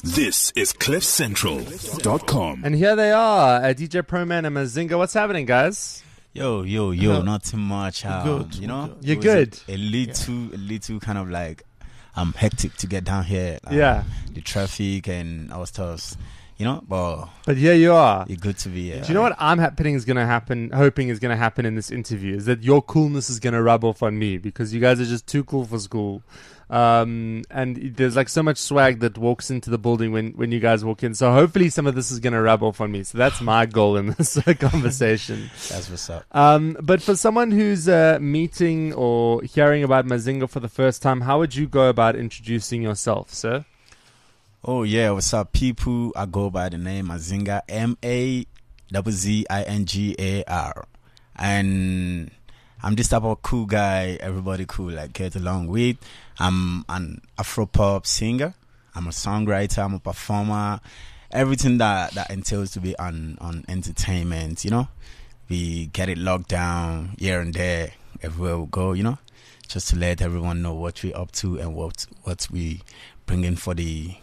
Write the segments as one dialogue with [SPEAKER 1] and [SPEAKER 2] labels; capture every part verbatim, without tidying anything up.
[SPEAKER 1] This is cliff central dot com.
[SPEAKER 2] And here they are, uh, D J Proman and Mazinga. What's happening, guys?
[SPEAKER 3] Yo, yo, yo, uh-huh. Not too much. Um,
[SPEAKER 4] good.
[SPEAKER 3] You know,
[SPEAKER 2] you're good.
[SPEAKER 3] A, a little, yeah. a little kind of like um hectic to get down here. Um,
[SPEAKER 2] yeah,
[SPEAKER 3] the traffic and all stuff. You know, but
[SPEAKER 2] but here you are.
[SPEAKER 3] You're good to be here.
[SPEAKER 2] Do you know what I'm happening is going to happen? Hoping is going to happen in this interview is that your coolness is going to rub off on me because you guys are just too cool for school. Um, and there's like so much swag that walks into the building when, when you guys walk in. So hopefully some of this is going to rub off on me. So that's my goal in this conversation.
[SPEAKER 3] That's what's up.
[SPEAKER 2] Um, but for someone who's uh, meeting or hearing about Mazinga for the first time, how would you go about introducing yourself, sir?
[SPEAKER 3] Oh, yeah. What's up, people? I go by the name Mazinga, M A Z Z I N G A R. And I'm this type of cool guy, everybody cool, like get along with. I'm an Afro-pop singer. I'm a songwriter. I'm a performer. Everything that, that entails to be on, on entertainment, you know. We get it locked down here and there, everywhere we go, you know. Just to let everyone know what we're up to and what what we bring in for the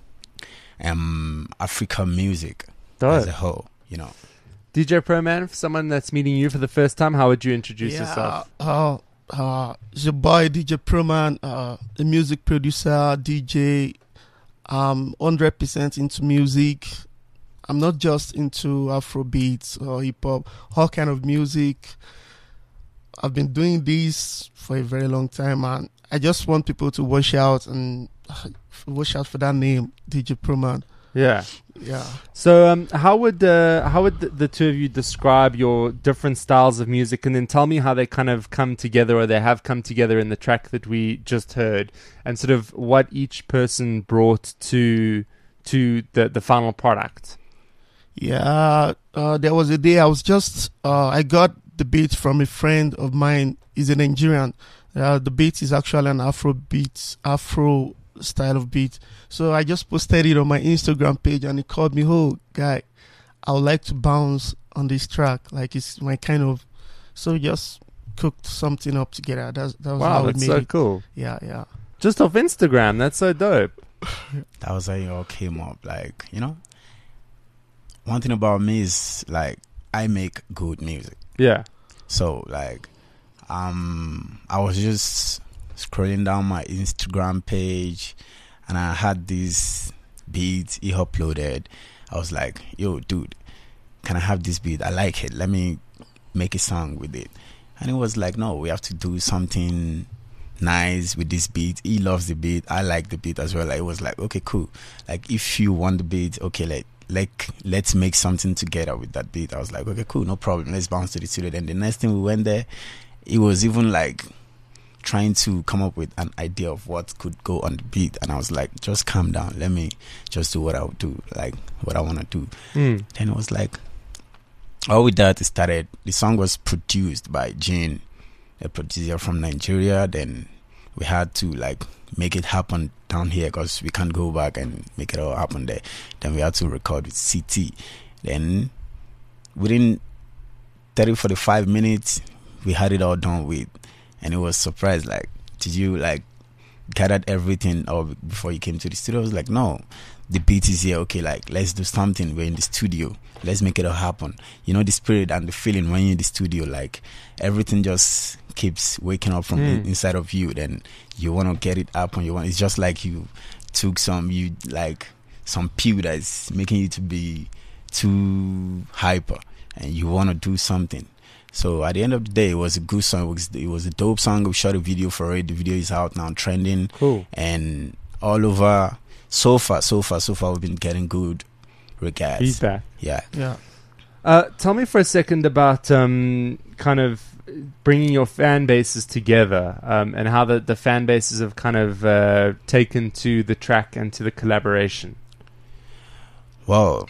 [SPEAKER 3] um African music
[SPEAKER 2] Dope.
[SPEAKER 3] As a whole, you know.
[SPEAKER 2] D J Proman, for someone that's meeting you for the first time, how would you introduce
[SPEAKER 4] yeah,
[SPEAKER 2] yourself?
[SPEAKER 4] Uh, uh, it's your boy D J Proman, uh, a music producer, D J. I'm one hundred percent into music. I'm not just into Afrobeats or hip hop, all kind of music. I've been doing this for a very long time, and I just want people to watch out and uh, watch out for that name, D J Proman.
[SPEAKER 2] Yeah.
[SPEAKER 4] Yeah.
[SPEAKER 2] So, um, how would uh, how would the, the two of you describe your different styles of music, and then tell me how they kind of come together, or they have come together in the track that we just heard, and sort of what each person brought to to the the final product.
[SPEAKER 4] Yeah. Uh, there was a day I was just uh, I got the beat from a friend of mine. He's a Nigerian. Uh, the beat is actually an Afro beat, Afro style of beat. So I just posted it on my Instagram page, and he called me, "Oh, guy, I would like to bounce on this track. Like it's my kind of." So we just cooked something up together. That's that was
[SPEAKER 2] wow,
[SPEAKER 4] how we
[SPEAKER 2] that's
[SPEAKER 4] made
[SPEAKER 2] so
[SPEAKER 4] it.
[SPEAKER 2] cool.
[SPEAKER 4] Yeah, yeah.
[SPEAKER 2] Just off Instagram, that's so dope.
[SPEAKER 3] That was how it all came up. Like, you know, one thing about me is like I make good music.
[SPEAKER 2] Yeah.
[SPEAKER 3] So like, um, I was just scrolling down my Instagram page, and I had this beat he uploaded. I was like, yo, dude, can I have this beat? I like it. Let me make a song with it. And it was like, no, we have to do something nice with this beat. He loves the beat. I like the beat as well. Like, it was like, okay, cool. Like, if you want the beat, okay, like, like let's make something together with that beat. I was like, okay, cool, no problem. Let's bounce to the studio. Then the next thing we went there, it was even like trying to come up with an idea of what could go on the beat, and I was like, just calm down, let me just do what I would do, like what I want to do.
[SPEAKER 2] Mm.
[SPEAKER 3] Then it was like, all with that, it started. The song was produced by Gene, a producer from Nigeria. Then we had to like make it happen down here because we can't go back and make it all happen there. Then we had to record with C T. Then within thirty, forty-five minutes, we had it all done with. And it was surprised, like, did you like gathered everything or before you came to the studio? I was like, no, the beat is here. Okay, like let's do something. We're in the studio. Let's make it all happen. You know, the spirit and the feeling when you're in the studio, like everything just keeps waking up from
[SPEAKER 2] Mm.
[SPEAKER 3] in, inside of you. Then you want to get it up, and you want. It's just like you took some, you like some pill that's making you to be too hyper, and you want to do something. So at the end of the day, it was a good song. It was, it was a dope song. We shot a video for it. The video is out now, trending.
[SPEAKER 2] Cool.
[SPEAKER 3] And all over, so far, so far, so far, we've been getting good regards.
[SPEAKER 2] Feedback.
[SPEAKER 3] Yeah.
[SPEAKER 4] Yeah.
[SPEAKER 2] Uh, tell me for a second about um, kind of bringing your fan bases together um, and how the, the fan bases have kind of uh, taken to the track and to the collaboration.
[SPEAKER 3] Well,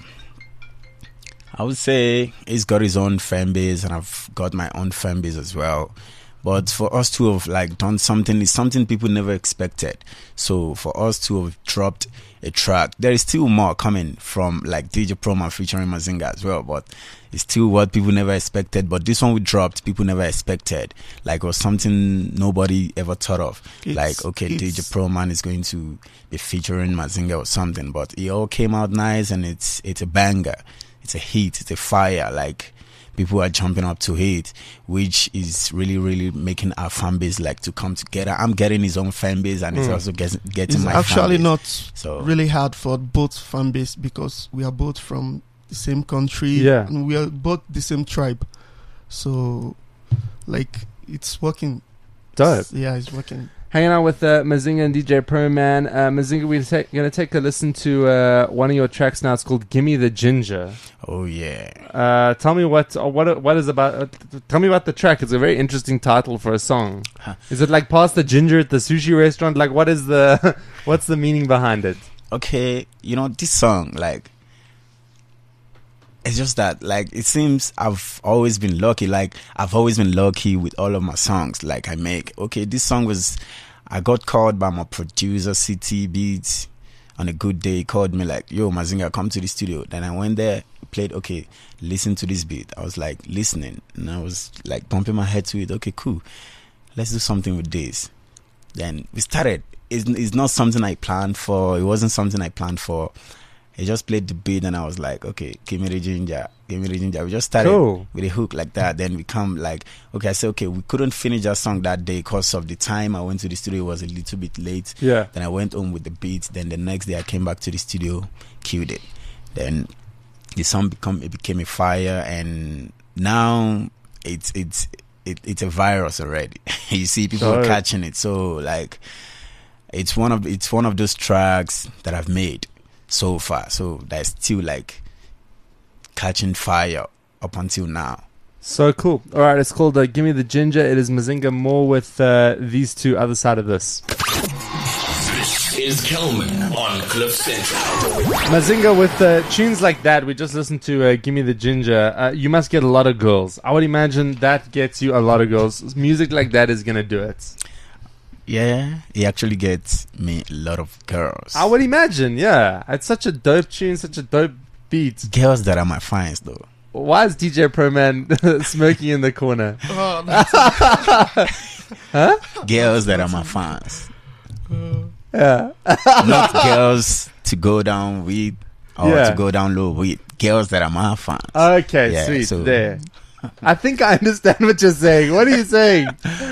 [SPEAKER 3] I would say he's got his own fan base, and I've got my own fan base as well. But for us to have like done something is something people never expected. So for us to have dropped a track, there is still more coming from like D J Proman featuring Mazinga as well, but it's still what people never expected. But this one we dropped, people never expected. Like it was something nobody ever thought of.
[SPEAKER 4] It's-
[SPEAKER 3] like okay, D J
[SPEAKER 4] it's-
[SPEAKER 3] Proman is going to be featuring Mazinga or something, but it all came out nice, and it's it's a banger, it's a hit, it's a fire. Like people are jumping up to it, which is really, really making our fan base like to come together. I'm getting his own fan base, and it's
[SPEAKER 2] Mm.
[SPEAKER 3] also getting getting
[SPEAKER 4] It's
[SPEAKER 3] my
[SPEAKER 4] actually
[SPEAKER 3] fan base.
[SPEAKER 4] not
[SPEAKER 3] So
[SPEAKER 4] really hard for both fan base because we are both from the same country,
[SPEAKER 2] Yeah.
[SPEAKER 4] and we are both the same tribe. So, like, it's working.
[SPEAKER 2] Dope.
[SPEAKER 4] Yeah, it's working.
[SPEAKER 2] Hanging out with uh, Mazinga and D J Proman. Uh, Mazinga, we're ta- going to take a listen to uh, one of your tracks now. It's called "Gimme the Ginger."
[SPEAKER 3] oh yeah,
[SPEAKER 2] Uh, tell me what uh, what what is about. Uh, t- tell me about the track. It's a very interesting title for a song.
[SPEAKER 3] Huh.
[SPEAKER 2] Is it like "Pass the Ginger" at the sushi restaurant? Like, what is the what's the meaning behind it?
[SPEAKER 3] okay. You know this song, like it's just that like it seems I've always been lucky. Like I've always been lucky with all of my songs. Like I make okay. This song was I got called by my producer C T Beats on a good day. He called me like, yo Mazinga, come to the studio. Then I went there, played okay, listen to this beat. I was like listening, and I was like bumping my head to it. Okay, cool, let's do something with this. Then we started. It's, it's not something I planned for. It wasn't something I planned for. He just played the beat, and I was like, okay, give me the ginger, give me the ginger. We just started
[SPEAKER 2] Cool.
[SPEAKER 3] with a hook like that. Then we come like, okay, I said, okay, we couldn't finish that song that day because of the time I went to the studio. It was a little bit late.
[SPEAKER 2] Yeah.
[SPEAKER 3] Then I went home with the beat. Then the next day I came back to the studio, cued it. Then the song become it became a fire, and now it's it's it, it's a virus already. You see, people are
[SPEAKER 2] Dope.
[SPEAKER 3] catching it. So like, it's one of it's one of those tracks that I've made so far. So that's still like catching fire up until now.
[SPEAKER 2] So cool. All right, it's called uh, "Gimme the Ginger." It is Mazinga More with uh, these two other side of this.
[SPEAKER 1] Is Kelman on Cliff Central.
[SPEAKER 2] Mazinga with uh, tunes like that. We just listened to uh, "Gimme the Ginger." Uh, you must get a lot of girls. I would imagine that gets you a lot of girls. Music like that is gonna do it.
[SPEAKER 3] Yeah, he actually gets me a lot of girls.
[SPEAKER 2] I would imagine. Yeah, it's such a dope tune, such a dope beat.
[SPEAKER 3] Girls that are my fans though.
[SPEAKER 2] Why is D J Proman smoking in the corner?
[SPEAKER 4] Oh, that's
[SPEAKER 2] Huh?
[SPEAKER 3] Girls that are my fans.
[SPEAKER 2] Yeah.
[SPEAKER 3] Not girls to go down with or
[SPEAKER 2] Yeah.
[SPEAKER 3] to go down low with. Girls that are my fans.
[SPEAKER 2] Okay,
[SPEAKER 3] Yeah,
[SPEAKER 2] sweet.
[SPEAKER 3] so-
[SPEAKER 2] There. I think I understand what you're saying. What are you saying?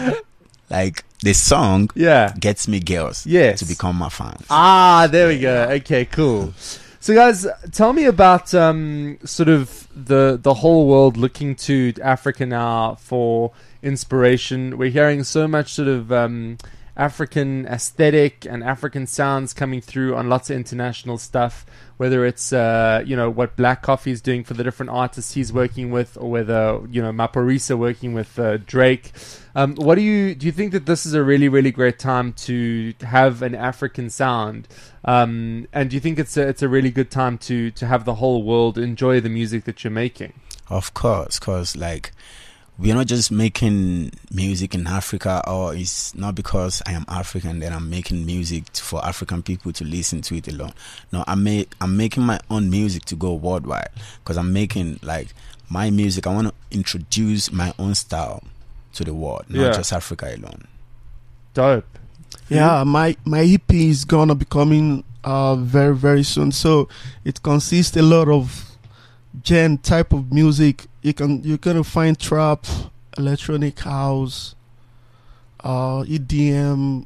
[SPEAKER 3] Like the song
[SPEAKER 2] Yeah.
[SPEAKER 3] gets me girls
[SPEAKER 2] Yes.
[SPEAKER 3] to become my fans.
[SPEAKER 2] Ah, there we go. Okay, cool. So, guys, tell me about um, sort of the the whole world looking to Africa now for inspiration. We're hearing so much sort of um, African aesthetic and African sounds coming through on lots of international stuff. Whether it's uh, you know what Black Coffee is doing for the different artists he's working with, or whether you know Maporisa working with uh, Drake. Um, what do you do? You think that this is a really, really great time to have an African sound? Um, and do you think it's a, it's a really good time to to have the whole world enjoy the music that you're making?
[SPEAKER 3] Of course, because like we're not just making music in Africa, or it's not because I am African that I'm making music t- for African people to listen to it alone. No, I make I'm making my own music to go worldwide, because I'm making like my music. I want to introduce my own style to the world, not
[SPEAKER 2] Yeah.
[SPEAKER 3] just Africa alone.
[SPEAKER 2] Dope.
[SPEAKER 4] yeah. My my E P is gonna be coming uh very very soon. So it consists a lot of gen type of music. You can you're gonna find trap, electronic house, uh, E D M,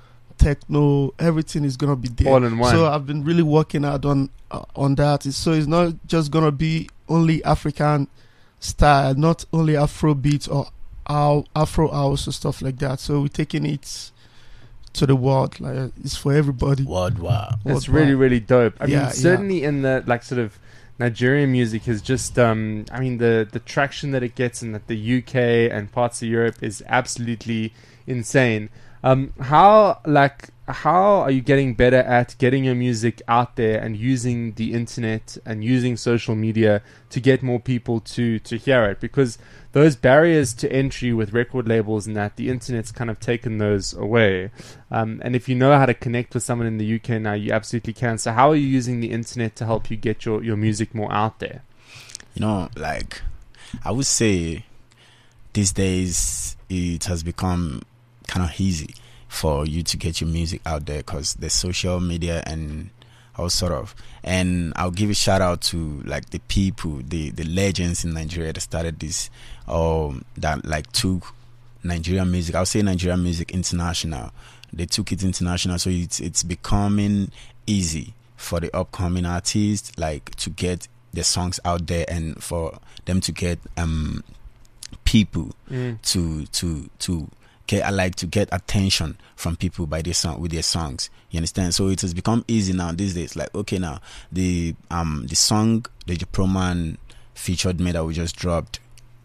[SPEAKER 4] techno. Everything is gonna be there.
[SPEAKER 2] All in one.
[SPEAKER 4] So I've been really working hard on uh, on that. It's- So it's not just gonna be only African style, not only Afro beats or our Afro house or stuff like that. So we're taking it to the world. Like it's for everybody.
[SPEAKER 3] Worldwide.
[SPEAKER 2] It's
[SPEAKER 4] Worldwide.
[SPEAKER 2] really, really dope. I
[SPEAKER 4] Yeah,
[SPEAKER 2] mean,
[SPEAKER 4] yeah.
[SPEAKER 2] certainly in the like sort of Nigerian music is just, um, I mean, the the traction that it gets in the, the U K and parts of Europe is absolutely insane. Um, how like how are you getting better at getting your music out there and using the internet and using social media to get more people to to hear it? Because those barriers to entry with record labels and that, the internet's kind of taken those away. Um, and if you know how to connect with someone in the U K now, you absolutely can. So how are you using the internet to help you get your, your music more out there?
[SPEAKER 3] You know, like, I would say these days it has become kind of easy for you to get your music out there because there's social media and all sort of. And I'll give a shout out to like the people, the the legends in Nigeria that started this, um, that like took Nigerian music. I'll say Nigerian music international. They took it international, so it's it's becoming easy for the upcoming artists like to get their songs out there and for them to get um people mm. to to to. I like to get attention from people by their song with their songs. You understand? So it has become easy now these days. Like, okay, now the um the song the Proman featured me that we just dropped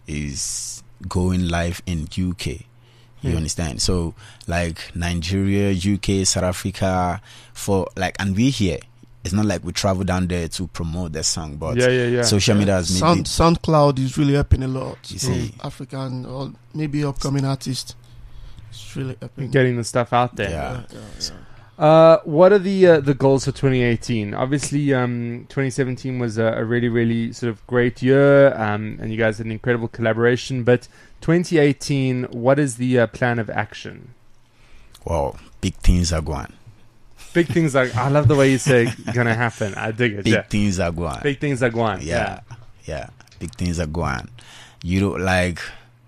[SPEAKER 3] is going live in U K. You mm. understand? So like Nigeria, U K, South Africa, for like, and we here. It's not like we travel down there to promote that song, but
[SPEAKER 2] yeah, yeah, yeah.
[SPEAKER 3] social
[SPEAKER 2] yeah.
[SPEAKER 3] media has made
[SPEAKER 4] Sound,
[SPEAKER 3] it.
[SPEAKER 4] SoundCloud is really helping a lot.
[SPEAKER 3] You see,
[SPEAKER 4] African or maybe upcoming artists. It's really helping.
[SPEAKER 2] Getting the stuff out there.
[SPEAKER 3] Yeah.
[SPEAKER 4] Yeah, yeah, yeah.
[SPEAKER 2] Uh, what are the uh, the goals for twenty eighteen? Obviously, um, twenty seventeen was a, a really, really sort of great year, um, and you guys had an incredible collaboration. But twenty eighteen, what is the uh, plan of action?
[SPEAKER 3] Well, big things are going.
[SPEAKER 2] Big things are. I love the way you say gonna happen. I dig it.
[SPEAKER 3] Big
[SPEAKER 2] yeah.
[SPEAKER 3] things are going.
[SPEAKER 2] Big things are going.
[SPEAKER 3] Yeah,
[SPEAKER 2] yeah,
[SPEAKER 3] yeah. Big things are going. You don't like.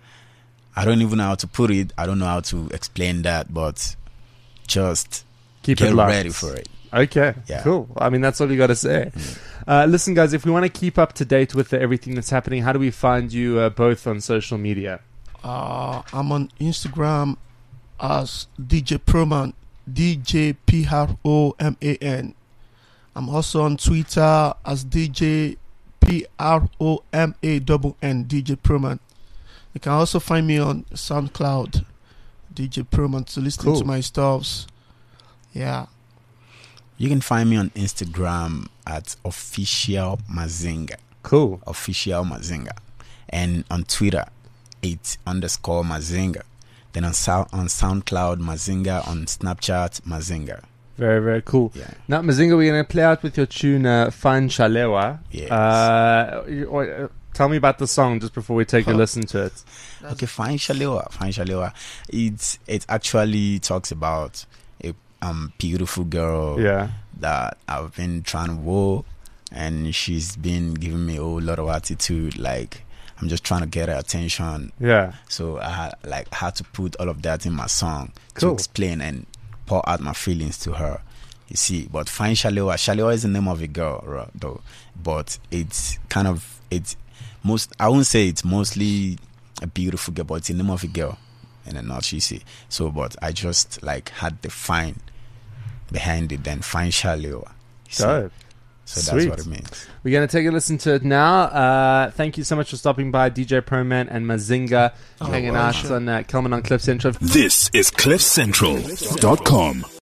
[SPEAKER 3] I don't even know how to put it. I don't know how to explain that, but just
[SPEAKER 2] keep
[SPEAKER 3] get
[SPEAKER 2] it locked.
[SPEAKER 3] ready for it.
[SPEAKER 2] Okay,
[SPEAKER 3] yeah.
[SPEAKER 2] Cool. I mean, that's all you got to say.
[SPEAKER 3] Mm.
[SPEAKER 2] Uh, listen, guys, if we want to keep up to date with the, everything that's happening, how do we find you uh, both on social media?
[SPEAKER 4] Uh, I'm on Instagram as D J Proman, D J P R O M A N. I'm also on Twitter as D J P R O M A N N, D J Proman. You can also find me on SoundCloud, D J Proman, to listen
[SPEAKER 2] cool.
[SPEAKER 4] to my stuffs. Yeah.
[SPEAKER 3] You can find me on Instagram at official Mazinga.
[SPEAKER 2] Cool.
[SPEAKER 3] Official Mazinga. And on Twitter, it's underscore Mazinga. Then on, Sou- on SoundCloud, Mazinga. On Snapchat, Mazinga.
[SPEAKER 2] Very, very cool.
[SPEAKER 3] Yeah.
[SPEAKER 2] Now, Mazinga, we're going to play out with your tune, uh, Fine Shalewa.
[SPEAKER 3] Yes.
[SPEAKER 2] Uh, you- uh, tell me about the song just before we take a listen to it.
[SPEAKER 3] Okay, Fine Shalewa. Fine Shalewa. It's, it actually talks about a um beautiful girl
[SPEAKER 2] Yeah.
[SPEAKER 3] that I've been trying to woo, and she's been giving me a whole lot of attitude. Like, I'm just trying to get her attention.
[SPEAKER 2] Yeah.
[SPEAKER 3] So I had, like had to put all of that in my song
[SPEAKER 2] Cool.
[SPEAKER 3] to explain and pour out my feelings to her. You see, but Fine Shalewa. Shalewa is the name of a girl, right, though. But it's kind of it's most. I wouldn't say it's mostly a beautiful girl, but it's the name of a girl in a nutshell. You see. So, but I just like had the fine behind it, then Fine Shalewa. You see?
[SPEAKER 2] Dope.
[SPEAKER 3] So
[SPEAKER 2] Sweet.
[SPEAKER 3] that's what it means.
[SPEAKER 2] We're going to take a listen to it now. Uh, thank you so much for stopping by, D J Proman and Mazinga,
[SPEAKER 4] Oh,
[SPEAKER 2] hanging
[SPEAKER 4] wow.
[SPEAKER 2] out on uh, Kelman on Cliff Central.
[SPEAKER 1] This is cliff central dot com.